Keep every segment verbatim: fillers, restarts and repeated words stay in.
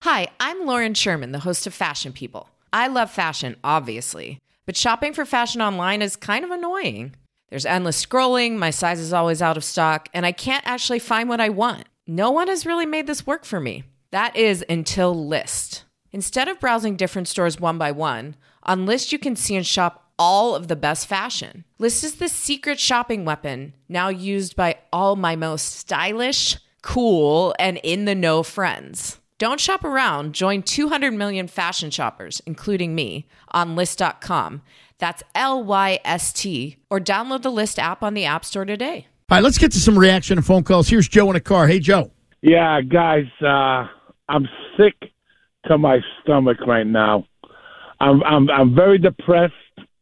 Hi, I'm Lauren Sherman, the host of Fashion People. I love fashion, obviously, but shopping for fashion online is kind of annoying. There's endless scrolling, my size is always out of stock, and I can't actually find what I want. No one has really made this work for me. That is until Lyst. Instead of browsing different stores one by one, on Lyst you can see and shop all of the best fashion. Lyst is the secret shopping weapon, now used by all my most stylish, cool, and in-the-know friends. Don't shop around. Join two hundred million fashion shoppers, including me, on Lyst dot com. That's L Y S T. Or download the Lyst app on the App Store today. All right, let's get to some reaction and phone calls. Here's Joe in a car. Hey, Joe. Yeah, guys, uh, I'm sick to my stomach right now. I'm I'm I'm very depressed.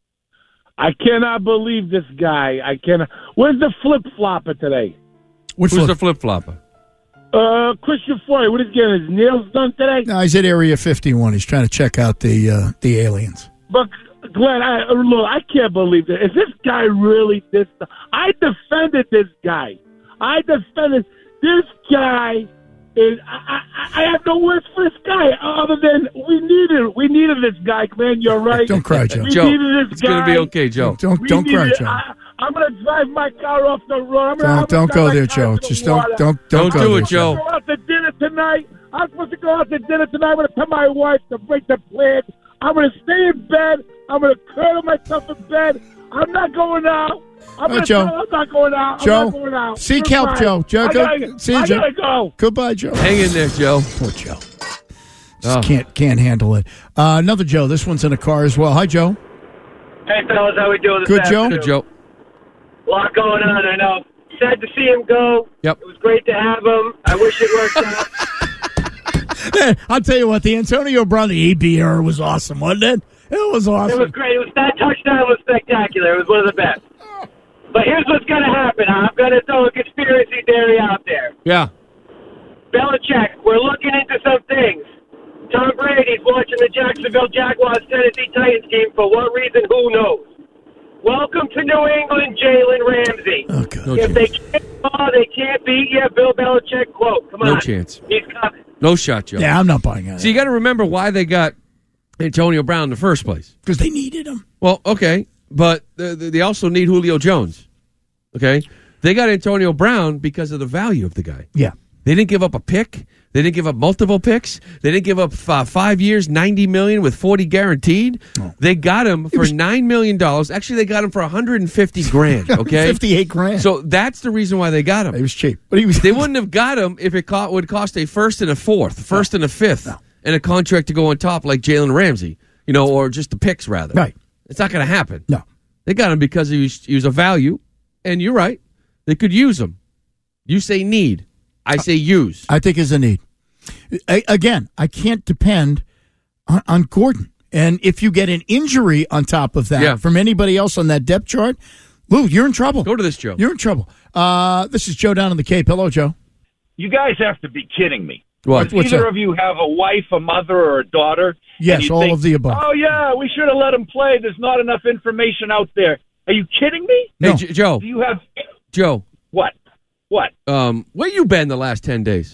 I cannot believe this guy. I cannot. Where's the flip flopper today? What Who's flip? the flip flopper? Uh, Christian Floyd. What is he getting his nails done today? No, he's at Area fifty-one. He's trying to check out the uh, the aliens. But Glenn, I look, I can't believe this. Is this guy really this? I defended this guy. I defended this guy. Is I, I, I have no words for this guy other than we needed we needed this guy, Glenn. You're right. Don't cry, Joe. We Joe, needed this it's guy. going to be okay, Joe. Don't We don't cry, needed- Joe. I, I'm going to drive my car off the road. I'm gonna, I'm Don't don't gonna go drive there, my car Joe. to the Just don't water. don't don't Don't go do there, it, Joe. I'm going to go out to dinner tonight. I'm supposed to go out to dinner tonight. I'm going to tell my wife to break the plan. I'm going to stay in bed. I'm going to curl myself in bed. I'm not going out. I'm, All gonna right, Joe. tell her I'm not going out. Joe, I'm not going out. seek Goodbye. help, Joe. Joe, I go- gotta, see you, I Joe. gotta go. Goodbye, Joe. Hang in there, Joe. Poor Joe. Just Oh. can't can't handle it. Uh, another Joe. This one's in a car as well. Hi, Joe. Hey, fellas, how we doing this Good, Joe. afternoon? Good, Joe. A lot going on, I know. Sad to see him go. Yep. It was great to have him. I wish it worked out. Man, I'll tell you what. The Antonio Brown, the A B era was awesome, wasn't it? It was awesome. It was great. It was, that touchdown was spectacular. It was one of the best. But here's what's going to happen. I'm going to throw a conspiracy theory out there. Yeah. Belichick, we're looking into some things. Tom Brady's watching the Jacksonville Jaguars Tennessee Titans game for what reason? Who knows? Welcome to New England, Jalen Ramsey. Oh, God. No If chance. they can't, oh, they can't beat you. Bill Belichick quote. Come on. No chance. He's coming. No shot, Joe. Yeah, I'm not buying it. So you got to remember why they got Antonio Brown in the first place. Because they needed him. Well, okay, but th- th- they also need Julio Jones. Okay? They got Antonio Brown because of the value of the guy. Yeah. They didn't give up a pick. They didn't give up multiple picks. They didn't give up uh, five years, ninety million with forty guaranteed. Oh. They got him for was- nine million dollars. Actually, they got him for one hundred and fifty grand. Okay, fifty-eight grand. So that's the reason why they got him. It was cheap, but he was. They wouldn't have got him if it co- would cost a first and a fourth, first and a fifth, No. and a contract to go on top like Jalen Ramsey, you know, or just the picks rather. Right. It's not going to happen. No. They got him because he was, he was a value, and you're right. They could use him. You say need. I say use. I think is a need. I, again, I can't depend on, on Gordon. And if you get an injury on top of that Yeah. from anybody else on that depth chart, Lou, you're in trouble. Go to this, Joe. You're in trouble. Uh, this is Joe down in the Cape. Hello, Joe. You guys have to be kidding me. What? Does What's either that? of you have a wife, a mother, or a daughter? Yes, and you all think, of the above. Oh, yeah, we should have let him play. There's not enough information out there. Are you kidding me? No. Hey, J- Joe. Do you have Joe. what? What? Um, where you been the last ten days?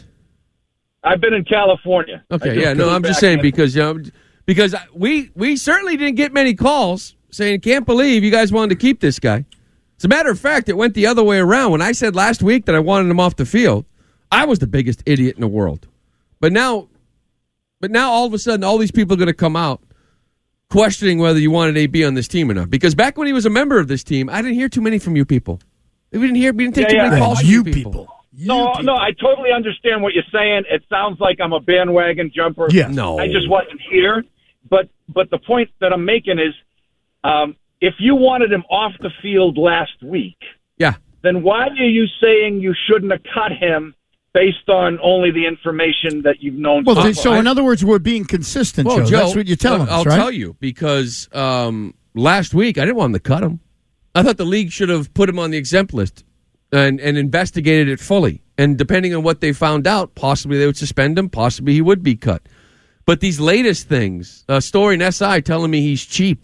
I've been in California. I Okay, just yeah, no, flew I'm just back saying in. because you know, because I- we we certainly didn't get many calls saying can't believe you guys wanted to keep this guy. As a matter of fact, it went the other way around. When I said last week that I wanted him off the field, I was the biggest idiot in the world. But now, but now all of a sudden, all these people are going to come out questioning whether you wanted A B on this team or not. Because back when he was a member of this team, I didn't hear too many from you people. We didn't hear, we didn't take Yeah, too yeah. many calls from you you people. people. You No, people. no, I totally understand what you're saying. It sounds like I'm a bandwagon jumper. Yeah. No. I just wasn't here. But but the point that I'm making is, um, if you wanted him off the field last week, Yeah. then why are you saying you shouldn't have cut him based on only the information that you've known? Well, so th- far? so in other words, we're being consistent, Well, Joe. Joe, That's what you're telling I'll us, right? tell you because um, last week I didn't want them to cut him. I thought the league should have put him on the exempt list and, and investigated it fully. And depending on what they found out, possibly they would suspend him. Possibly he would be cut. But these latest things, a story in S I telling me he's cheap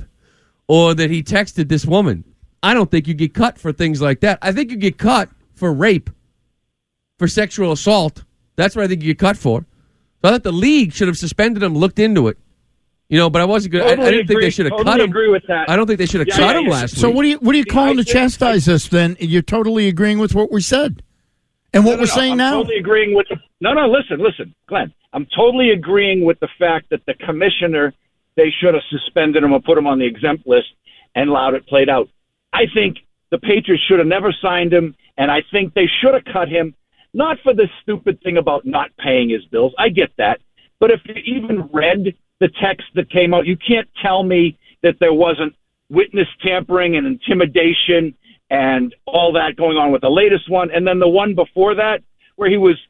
or that he texted this woman, I don't think you get cut for things like that. I think you get cut for rape, for sexual assault. That's what I think you get cut for. So I thought the league should have suspended him, looked into it. You know, but I wasn't good. Totally I, I didn't agree. think they should have totally cut him. agree with that. I don't think they should have Yeah, cut yeah, him yeah. last So week. what are you what are you calling I to think- chastise us then? You're totally agreeing with what we said and what No, no, we're no, saying I'm now? totally agreeing with the, no, no, listen, listen, Glenn. I'm totally agreeing with the fact that the commissioner, they should have suspended him or put him on the exempt list and allowed it played out. I think the Patriots should have never signed him, and I think they should have cut him, not for this stupid thing about not paying his bills. I get that. But if you even read the text that came out, you can't tell me that there wasn't witness tampering and intimidation and all that going on with the latest one. And then the one before that, where he was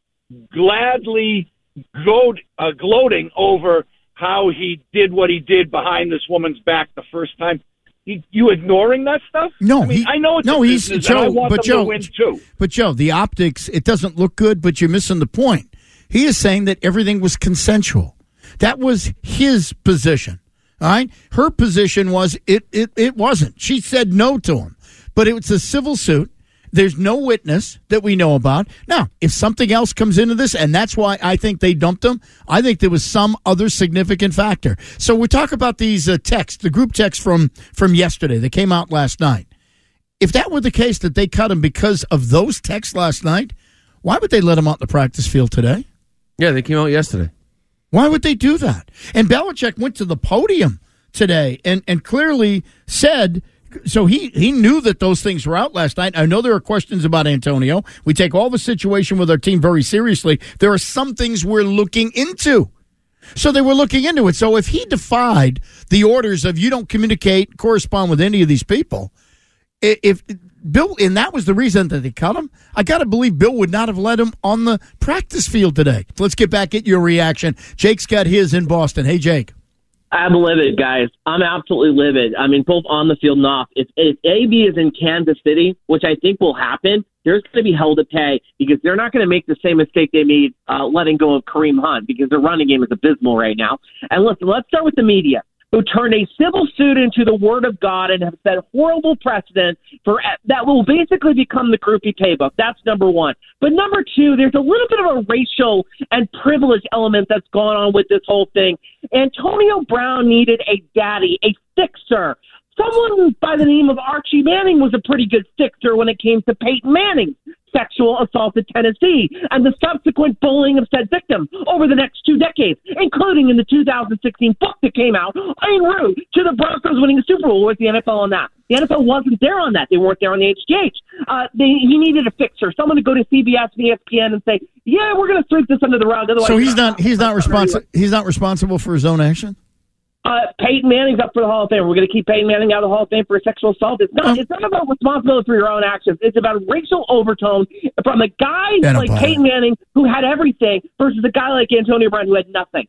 gladly gloat, uh, gloating over how he did what he did behind this woman's back the first time. You, you ignoring that stuff? No, I mean, he, I know it's no, a he's business, and I Joe, want but them Joe, to win too. but Joe, the optics, it doesn't look good, but you're missing the point. He is saying that everything was consensual. That was his position. All right, her position was it. It it wasn't. She said no to him, but it was a civil suit. There's no witness that we know about. Now, if something else comes into this, and that's why I think they dumped him, I think there was some other significant factor. So we talk about these uh, texts, the group texts from, from yesterday that came out last night. If that were the case that they cut him because of those texts last night, why would they let him out the practice field today? Yeah, they came out yesterday. Why would they do that? And Belichick went to the podium today and, and clearly said, so he, he knew that those things were out last night. I know there are questions about Antonio. We take all the situation with our team very seriously. There are some things we're looking into. So they were looking into it. So if he defied the orders of you don't communicate, correspond with any of these people, if Bill, and that was the reason that they cut him, I got to believe Bill would not have let him on the practice field today. Let's get back at your reaction. Jake's got his in Boston. Hey, Jake. I'm livid, guys. I'm absolutely livid. I mean, both on the field and off. If, if A B is in Kansas City, which I think will happen, there's going to be hell to pay because they're not going to make the same mistake they made uh, letting go of Kareem Hunt because their running game is abysmal right now. And listen, let's start with the media, who turned a civil suit into the word of God and have set horrible precedent for that will basically become the groupie playbook. That's number one. But number two, there's a little bit of a racial and privilege element that's gone on with this whole thing. Antonio Brown needed a daddy, a fixer. Someone by the name of Archie Manning was a pretty good fixer when it came to Peyton Manning's sexual assault at Tennessee and the subsequent bullying of said victim over the next two decades, including in the two thousand sixteen book that came out en route to the Broncos winning the Super Bowl with the N F L on that. The N F L wasn't there on that. They weren't there on the H G H. Uh, they, he needed a fixer, someone to go to C B S and E S P N and say, yeah, we're going to sweep this under the rug. Otherwise, So he's not he's not responsible he's not responsible for his own action? Uh, Peyton Manning's up for the Hall of Fame. We're going to keep Peyton Manning out of the Hall of Fame for sexual assault. It's not. It's not about responsibility for your own actions. It's about racial overtone from a guy like Peyton Manning who had everything versus a guy like Antonio Brown who had nothing.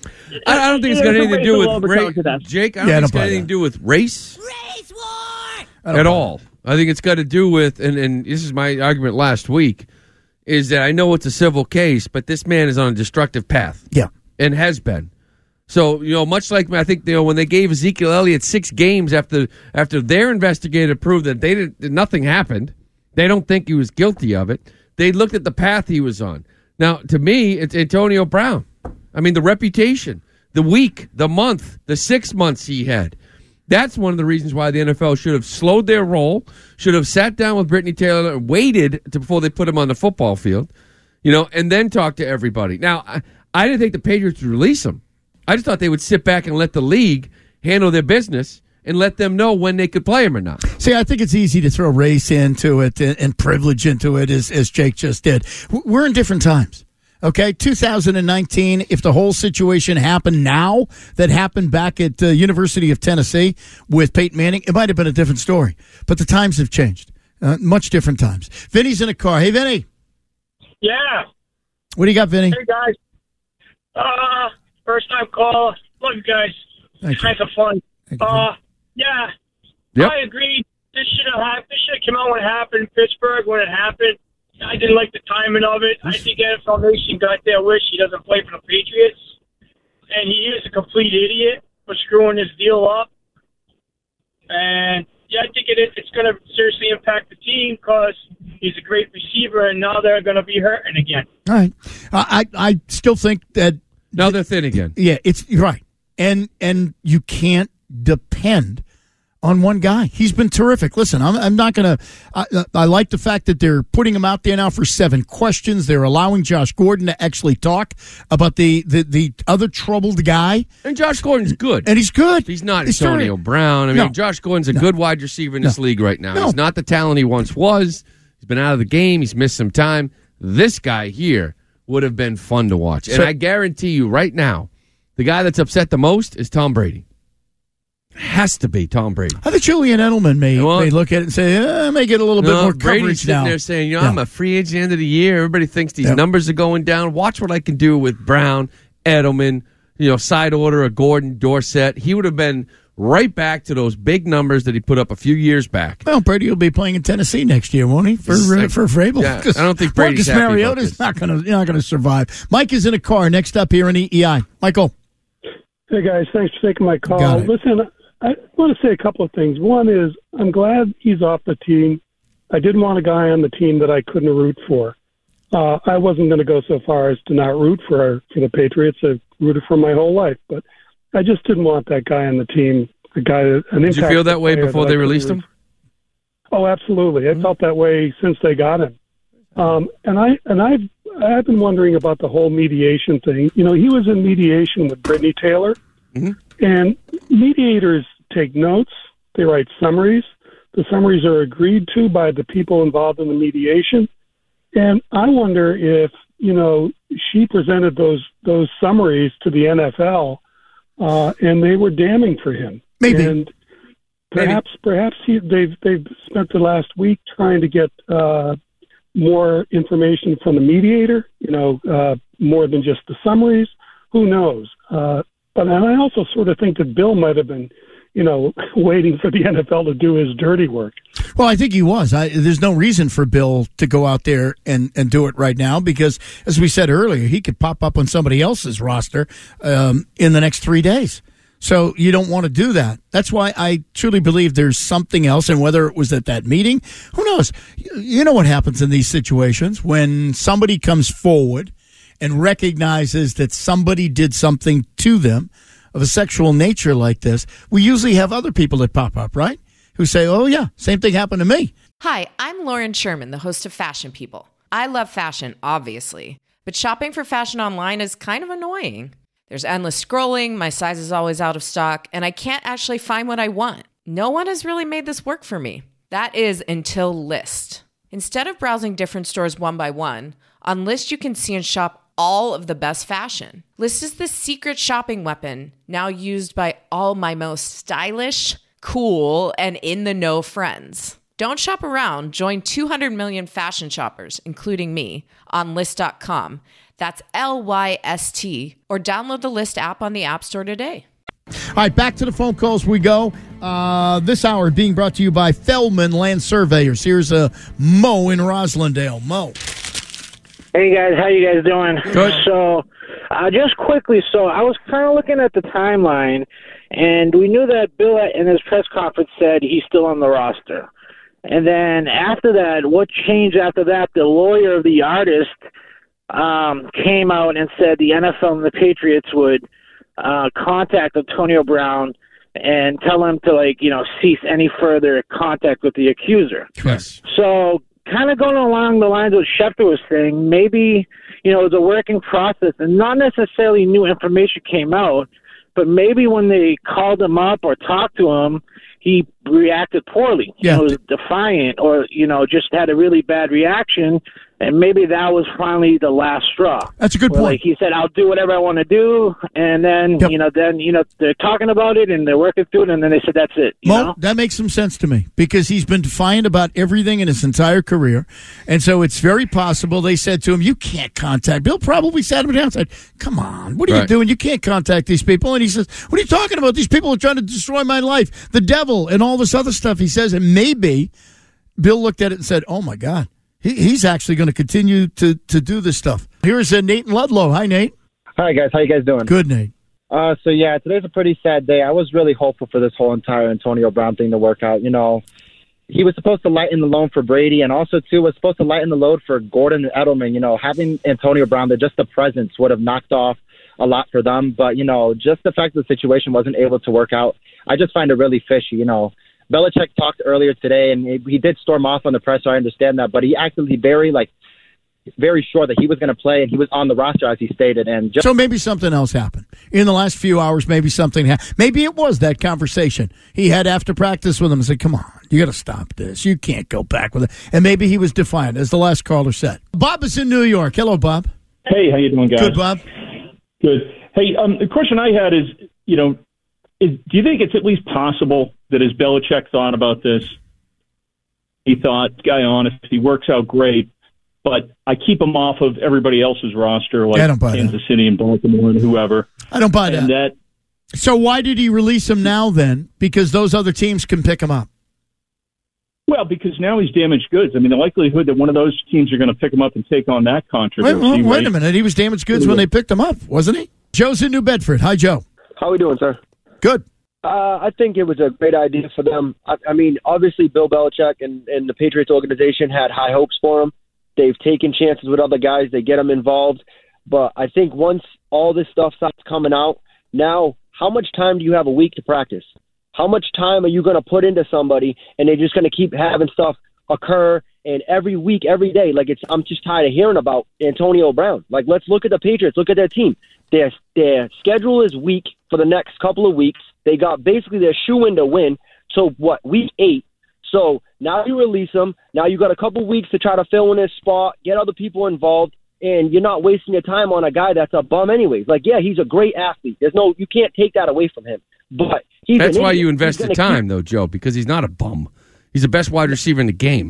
I, I don't think it's got anything to do with race, Jake. I don't Yeah, think it's don't got buy anything that. to do with race Race war! at all. I think it's got to do with, and, and this is my argument last week, is that I know it's a civil case, but this man is on a destructive path. Yeah. And has been. So, you know, much like I think, you know, when they gave Ezekiel Elliott six games after after their investigator proved that they didn't, that nothing happened, they don't think he was guilty of it. They looked at the path he was on. Now, to me, it's Antonio Brown. I mean, the reputation, the week, the month, the six months he had. That's one of the reasons why the N F L should have slowed their roll, should have sat down with Brittany Taylor and waited to, before they put him on the football field, you know, and then talk to everybody. Now, I, I didn't think the Patriots would release him. I just thought they would sit back and let the league handle their business and let them know when they could play him or not. See, I think it's easy to throw race into it and, and privilege into it, as, as Jake just did. We're in different times. Okay, two thousand nineteen, if the whole situation happened now that happened back at the University of Tennessee with Peyton Manning, it might have been a different story. But the times have changed. Uh, much different times. Vinny's in a car. Hey, Vinny. Yeah. What do you got, Vinny? Hey, guys. Uh, first time call. Love you guys. Thank you. Kinds of fun. Thank you. Uh, yeah. Yep. I agree. This should have happened. This should have come out when it happened in Pittsburgh when it happened. I didn't like the timing of it. I think N F L Nation got their wish. He doesn't play for the Patriots. And he is a complete idiot for screwing his deal up. And, yeah, I think it is, it's going to seriously impact the team because he's a great receiver, and now they're going to be hurting again. All right. I, I I still think that Now they're thin again. Yeah, it's right. And and you can't depend on one guy. He's been terrific. Listen, I'm, I'm not going to I, I like the fact that they're putting him out there now for seven questions. They're allowing Josh Gordon to actually talk about the, the, the other troubled guy. And Josh Gordon's good. And he's good. He's not he's Antonio terrific. Brown. I mean, No. Josh Gordon's a No. good wide receiver in this No. league right now. No. He's not the talent he once was. He's been out of the game. He's missed some time. This guy here would have been fun to watch. And So- I guarantee you right now, the guy that's upset the most is Tom Brady. Has to be Tom Brady. I think Julian Edelman may, Well, may look at it and say, eh, may get a little bit No, more Brady's coverage sitting now. there saying, you know, Yeah. I'm a free agent at the end of the year. Everybody thinks these Yeah. numbers are going down. Watch what I can do with Brown, Edelman, you know, side order of Gordon, Dorsett. He would have been right back to those big numbers that he put up a few years back. Well, Brady will be playing in Tennessee next year, won't he? For uh, for Vrabel. Yeah, I don't think Brady's Marcus happy about Mariota's this. not going to not going to survive. Mike is in a car. Next up here in E E I, Michael. Hey, guys. Thanks for taking my Got call. it. Listen, I want to say a couple of things. One is I'm glad he's off the team. I didn't want a guy on the team that I couldn't root for. Uh, I wasn't going to go so far as to not root for for the Patriots. I've rooted for my whole life, but I just didn't want that guy on the team. A guy, an Did you feel that way player before that they I couldn't released root him? for. Oh, absolutely. I felt that way since they got him. Um, and I and I've I've been wondering about the whole mediation thing. You know, he was in mediation with Brittany Taylor, Mm-hmm. and mediators take notes. They write summaries. The summaries are agreed to by the people involved in the mediation. And I wonder if, you know, she presented those those summaries to the N F L, uh, and they were damning for him. Maybe. And perhaps perhaps he, they've they've spent the last week trying to get uh, more information from the mediator. You know, uh, more than just the summaries. Who knows? Uh, but and I also sort of think that Bill might have been, you know, waiting for the N F L to do his dirty work. Well, I think he was. I, there's no reason for Bill to go out there and, and do it right now because, as we said earlier, he could pop up on somebody else's roster um, in the next three days. So you don't want to do that. That's why I truly believe there's something else, and whether it was at that meeting, who knows? You know what happens in these situations when somebody comes forward and recognizes that somebody did something to them of a sexual nature like this. We usually have other people that pop up, right? Who say, oh, yeah, same thing happened to me. Hi, I'm Lauren Sherman, the host of Fashion People. I love fashion, obviously, but shopping for fashion online is kind of annoying. There's endless scrolling, my size is always out of stock, and I can't actually find what I want. No one has really made this work for me. That is until Lyst. Instead of browsing different stores one by one, on Lyst you can see and shop all of the best fashion. Lyst is the secret shopping weapon now used by all my most stylish, cool, and in-the-know friends. Don't shop around. Join two hundred million fashion shoppers, including me, on Lyst dot com. That's L Y S T. Or download the Lyst app on the App Store today. All right, back to the phone calls we go. Uh, this hour being brought to you by Feldman Land Surveyors. Here's a Mo in Roslindale. Mo. Hey guys, how you guys doing? Good. So, uh, just quickly, so I was kind of looking at the timeline, and we knew that Bill in his press conference said he's still on the roster. And then after that, what changed after that? The lawyer of the artist um, came out and said the N F L and the Patriots would uh, contact Antonio Brown and tell him to, like, you know, cease any further contact with the accuser. Yes. So, kind of going along the lines of what Schefter was saying, maybe, you know, it was a working process and not necessarily new information came out, but maybe when they called him up or talked to him, he reacted poorly. Yeah. He was defiant or, you know, just had a really bad reaction, and maybe that was finally the last straw. That's a good Where, point. Like he said, I'll do whatever I want to do, and then, Yep. you know, then, you know, they're talking about it and they're working through it, and then they said, that's it. You Mo, know? that makes some sense to me because he's been defiant about everything in his entire career. And so it's very possible they said to him, you can't contact. Bill probably sat him down and said, come on, what are you Right. doing? You can't contact these people. And he says, what are you talking about? These people are trying to destroy my life. The devil and all this other stuff he says. And maybe Bill looked at it and said, oh, my God, he, he's actually going to continue to, to do this stuff. Here's uh, Nate in Ludlow. Hi, Nate. Hi, guys. How you guys doing? Good, Nate. Uh, so, yeah, today's a pretty sad day. I was really hopeful for this whole entire Antonio Brown thing to work out. You know, he was supposed to lighten the load for Brady, and also, too, was supposed to lighten the load for Gordon and Edelman. You know, having Antonio Brown, that just the presence would have knocked off a lot for them. But, you know, just the fact that the situation wasn't able to work out, I just find it really fishy. You know, Belichick talked earlier today, and he, he did storm off on the press, so I understand that. But he acted very, like, very sure that he was going to play, and he was on the roster, as he stated. And just- So maybe something else happened. In the last few hours, maybe something happened. Maybe it was that conversation he had after practice with him and said, come on, you got to stop this. You can't go back with it. And maybe he was defiant, as the last caller said. Bob is in New York. Hello, Bob. Hey, how you doing, guys? Good, Bob. Good. Hey, um, the question I had is, you know, is, do you think it's at least possible that as Belichick thought about this, he thought, guy honest, he works out great, but I keep him off of everybody else's roster, like Kansas that. City and Baltimore and whoever. I don't buy and that. that. So why did he release him now then? Because those other teams can pick him up. Well, because now he's damaged goods. I mean, the likelihood that one of those teams are going to pick him up and take on that controversy. Wait, wait, wait right? a minute. He was damaged goods when they picked him up, wasn't he? Joe's in New Bedford. Hi, Joe. How are we doing, sir? Good. Uh, I think it was a great idea for them. I, I mean, obviously, Bill Belichick and, and the Patriots organization had high hopes for him. They've taken chances with other guys. They get them involved. But I think once all this stuff starts coming out, now how much time do you have a week to practice? How much time are you going to put into somebody, and they're just going to keep having stuff occur, and every week, every day? Like, it's, I'm just tired of hearing about Antonio Brown. Like, let's look at the Patriots. Look at their team. Their, their schedule is weak for the next couple of weeks. They got basically their shoe in to win. So, what, week eight? So, now you release them. Now you got a couple weeks to try to fill in his spot, get other people involved, and you're not wasting your time on a guy that's a bum anyways. Like, yeah, he's a great athlete. There's no, you can't take that away from him. But he's That's an why idiot. you invest the He's time, keep... though, Joe, because he's not a bum. He's the best wide receiver in the game.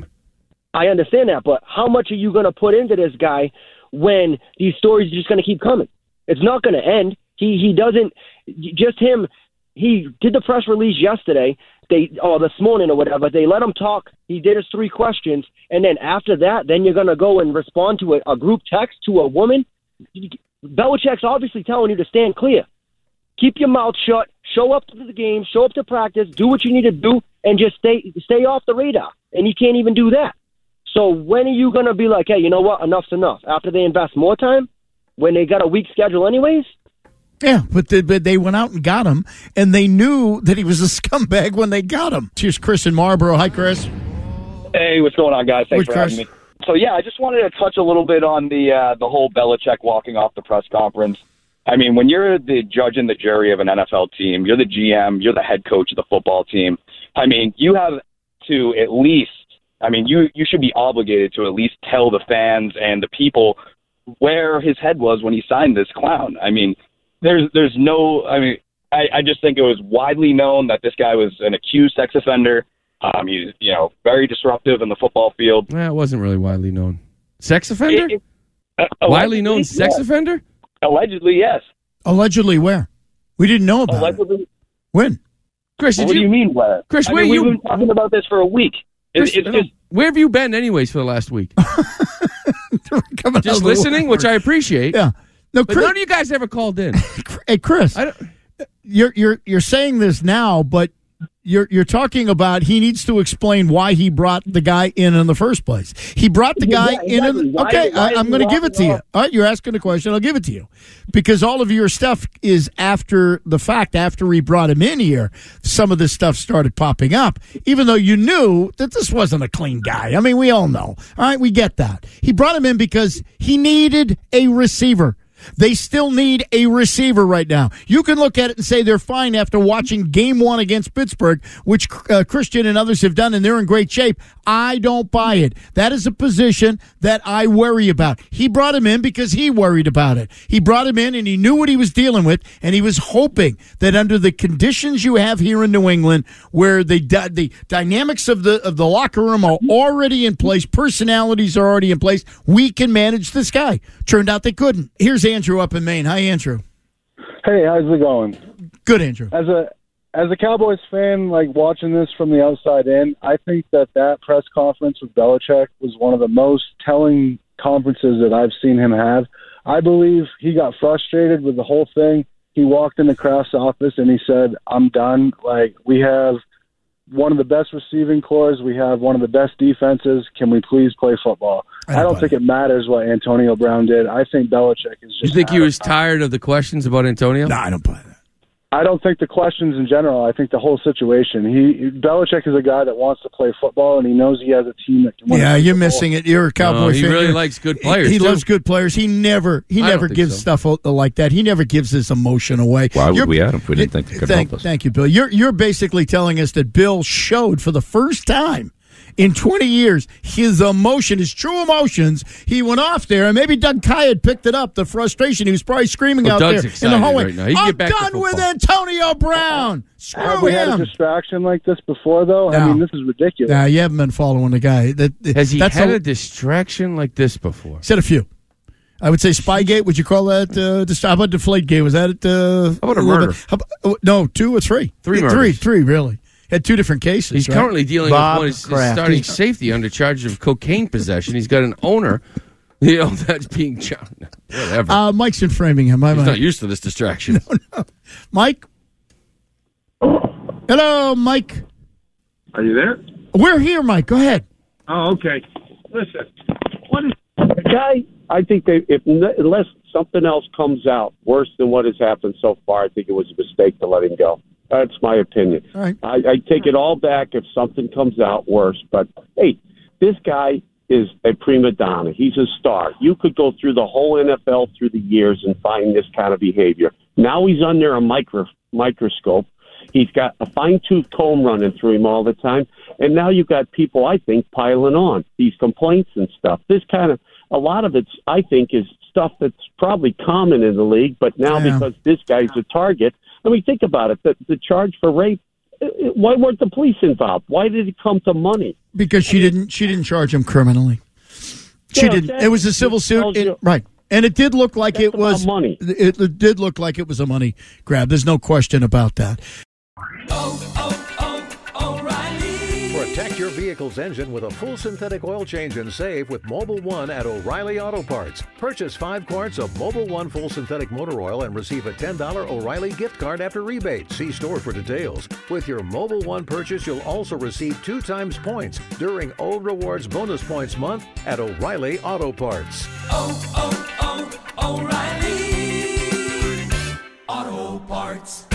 I understand that, but how much are you going to put into this guy when these stories are just going to keep coming? It's not going to end. He he doesn't, just him, he did the press release yesterday, they or this morning or whatever. They let him talk. He did his three questions, and then after that, then you're going to go and respond to a, a group text to a woman? Belichick's obviously telling you to stand clear. Keep your mouth shut. Show up to the game. Show up to practice. Do what you need to do, and just stay stay off the radar. And he can't even do that. So when are you going to be like, hey, you know what? Enough's enough. After they invest more time, when they got a weak schedule anyways? Yeah, but they, but they went out and got him, and they knew that he was a scumbag when they got him. Here's Chris in Marlboro. Hi, Chris. Hey, what's going on, guys? Thanks Good, for Chris. having me. So, yeah, I just wanted to touch a little bit on the uh, the whole Belichick walking off the press conference. I mean, when you're the judge and the jury of an N F L team, you're the G M, you're the head coach of the football team. I mean, you have to at least, I mean, you, you should be obligated to at least tell the fans and the people where his head was when he signed this clown. I mean, there's there's no, I mean, I, I just think it was widely known that this guy was an accused sex offender. Um, he's, you know, very disruptive in the football field. Well, it wasn't really widely known. Sex offender? It, it, uh, widely known sex yeah. offender? Allegedly, yes. Allegedly where? We didn't know about Allegedly. it. When? Chris, Well, did what you, do you mean, where? Chris, I where mean, you? We've been talking about this for a week. It, Chris, it's just, where have you been anyways for the last week? Coming Just out of the listening, which I appreciate. Yeah. No, But Chris, none of you guys ever called in. hey, Chris, I don't, you're you're you're saying this now, but you're you're talking about he needs to explain why he brought the guy in in the first place. He brought the guy Yeah, in. exactly. in Why- okay, why I, is I'm he going to give it to walking you. off? All right, you're asking a question. I'll give it to you because all of your stuff is after the fact. After we brought him in here, some of this stuff started popping up, even though you knew that this wasn't a clean guy. I mean, we all know. All right, we get that. He brought him in because he needed a receiver. They still need a receiver right now. You can look at it and say they're fine after watching game one against Pittsburgh, which uh, Christian and others have done, and they're in great shape. I don't buy it. That is a position that I worry about. He brought him in because he worried about it. He brought him in, and he knew what he was dealing with, and he was hoping that under the conditions you have here in New England, where the the dynamics of the of the locker room are already in place, personalities are already in place, we can manage this guy. Turned out they couldn't. Here's Andrew up in Maine. Hi, Andrew. Hey, how's it going? Good, Andrew. As a as a Cowboys fan, like watching this from the outside in, I think that that press conference with Belichick was one of the most telling conferences that I've seen him have. I believe he got frustrated with the whole thing. He walked into Kraft's office and he said, "I'm done. Like, we have one of the best receiving corps. We have one of the best defenses. Can we please play football?" I don't think it. it matters what Antonio Brown did. I think Belichick is just. You think he was tired of the questions about Antonio? No, I don't buy that. I don't think the questions in general. I think the whole situation. He Belichick is a guy that wants to play football, and he knows he has a team that can win. Yeah, you're missing it. You're a Cowboy no, he fan. He really You're, likes good players. He, he too. loves good players. He never, he I never gives so. stuff like that. He never gives his emotion away. Why would you're, we add him if we didn't think it could thank, help us? Thank you, Bill. You're you're basically telling us that Bill showed for the first time in twenty years his emotion, his true emotions. He went off there, and maybe Doug Kye had picked it up. The frustration he was probably screaming well, out Doug's there in the hallway. Right now. He can I'm get back done to with Antonio Brown. Screw Have we him. had a distraction like this before, though? No. I mean, this is ridiculous. Nah, you haven't been following the guy. That, Has he that's had a, a distraction like this before? Said a few. I would say Spygate. Would you call that? Uh, dist- how about Deflategate? Was that? Uh, How about a murder? Bit, how about, oh, no, two or three. Three yeah, murders. Three, three, really. Had two different cases. He's right? currently dealing Bob with one his, his Kraft. starting safety under charge of cocaine possession. He's got an owner, you know, that's being charged. Whatever. Uh, Mike's in Framingham. He's Mike. not used to this distraction. No, no. Mike? Hello, Mike. Are you there? We're here, Mike. Go ahead. Oh, okay. Listen, what is the guy? I think they, if unless something else comes out worse than what has happened so far, I think it was a mistake to let him go. That's my opinion. All right. I, I take it all back if something comes out worse. But hey, this guy is a prima donna. He's a star. You could go through the whole N F L through the years and find this kind of behavior. Now he's under a micro, microscope. He's got a fine-tooth comb running through him all the time. And now you've got people, I think, piling on these complaints and stuff. This kind of, a lot of it's, I think, is stuff that's probably common in the league. But now Yeah. because this guy's a target, I mean, think about it. The, the charge for rape, why weren't the police involved? Why did it come to money? Because she didn't. She didn't charge him criminally. She Yeah, didn't. exactly. It was a civil It suit, tells it- you- right? And it did look like That's it was about money. It, it did look like it was a money grab. There's no question about that. Protect your vehicle's engine with a full synthetic oil change and save with Mobil one at O'Reilly Auto Parts. Purchase five quarts of Mobil one full synthetic motor oil and receive a ten dollars O'Reilly gift card after rebate. See store for details. With your Mobil one purchase, you'll also receive two times points during O Rewards Bonus Points Month at O'Reilly Auto Parts. Oh, oh, oh, O'Reilly Auto Parts.